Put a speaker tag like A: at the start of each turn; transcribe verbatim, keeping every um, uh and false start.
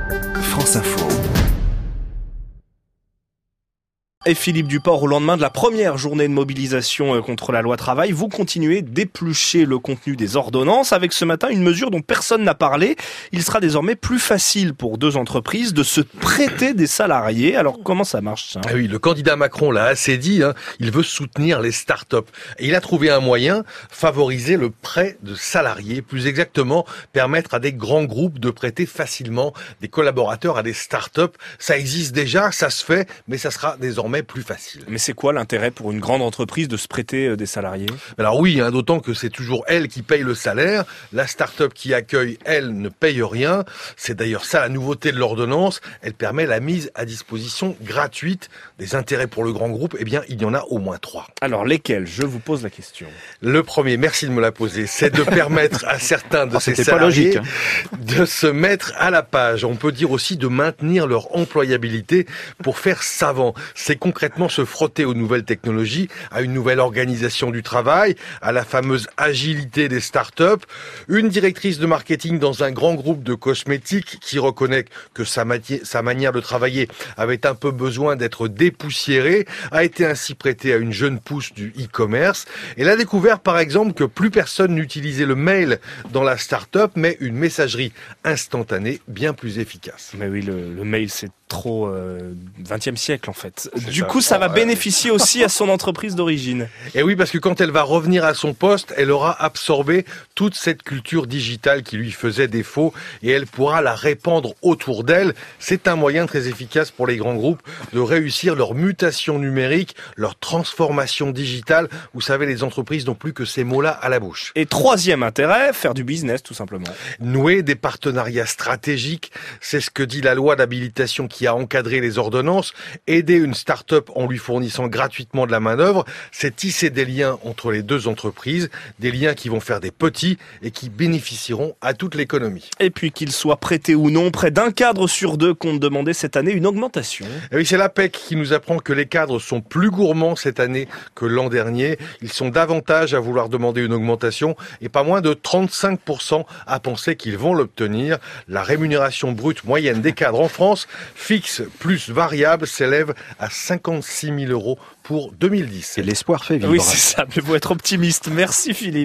A: France Info.
B: Et Philippe Duport, au lendemain de la première journée de mobilisation contre la loi travail, vous continuez d'éplucher le contenu des ordonnances avec ce matin une mesure dont personne n'a parlé. Il sera désormais plus facile pour deux entreprises de se prêter des salariés. Alors comment ça marche ça ?
C: Ah oui, le candidat Macron l'a assez dit, hein, il veut soutenir les start-up. Et il a trouvé un moyen, favoriser le prêt de salariés, plus exactement permettre à des grands groupes de prêter facilement des collaborateurs à des start-up. Ça existe déjà, ça se fait, mais ça sera désormais plus facile.
B: Mais c'est quoi l'intérêt pour une grande entreprise de se prêter des salariés ?
C: Alors oui, hein, d'autant que c'est toujours elle qui paye le salaire. La start-up qui accueille, elle, ne paye rien. C'est d'ailleurs ça la nouveauté de l'ordonnance. Elle permet la mise à disposition gratuite des intérêts pour le grand groupe. Eh bien, il y en a au moins trois.
B: Alors lesquels ? Je vous pose la question.
C: Le premier, merci de me la poser, c'est de permettre à certains de
D: oh,
C: ces
D: pas
C: salariés
D: logique, hein.
C: de se mettre à la page. On peut dire aussi de maintenir leur employabilité pour faire savant. C'est concrètement se frotter aux nouvelles technologies, à une nouvelle organisation du travail, à la fameuse agilité des startups. Une directrice de marketing dans un grand groupe de cosmétiques qui reconnaît que sa, mati- sa manière de travailler avait un peu besoin d'être dépoussiérée, a été ainsi prêtée à une jeune pousse du e-commerce. Elle a découvert par exemple que plus personne n'utilisait le mail dans la startup, mais une messagerie instantanée bien plus efficace.
B: Mais oui, le, le mail c'est trop euh, vingtième siècle en fait.
C: C'est
B: Du
C: ça.
B: coup, ça va
C: Oh,
B: bénéficier aussi à son entreprise d'origine.
C: Et oui, parce que quand elle va revenir à son poste, elle aura absorbé toute cette culture digitale qui lui faisait défaut et elle pourra la répandre autour d'elle. C'est un moyen très efficace pour les grands groupes de réussir leur mutation numérique, leur transformation digitale. Vous savez, les entreprises n'ont plus que ces mots-là à la bouche.
B: Et troisième intérêt, faire du business tout simplement.
C: Nouer des partenariats stratégiques, c'est ce que dit la loi d'habilitation qui a encadré les ordonnances. Aider une start-up en lui fournissant gratuitement de la main-d'œuvre, c'est tisser des liens entre les deux entreprises, des liens qui vont faire des petits et qui bénéficieront à toute l'économie.
B: Et puis qu'il soit prêté ou non, près d'un cadre sur deux compte demander cette année une augmentation.
C: Et oui, c'est l'A P E C qui nous apprend que les cadres sont plus gourmands cette année que l'an dernier. Ils sont davantage à vouloir demander une augmentation et pas moins de trente-cinq pour cent à penser qu'ils vont l'obtenir. La rémunération brute moyenne des cadres en France, fixe plus variable, s'élève à cinquante-six mille euros pour deux mille dix.
D: Et l'espoir fait vivre.
B: Oui, c'est ça, mais faut être optimiste. Merci Philippe.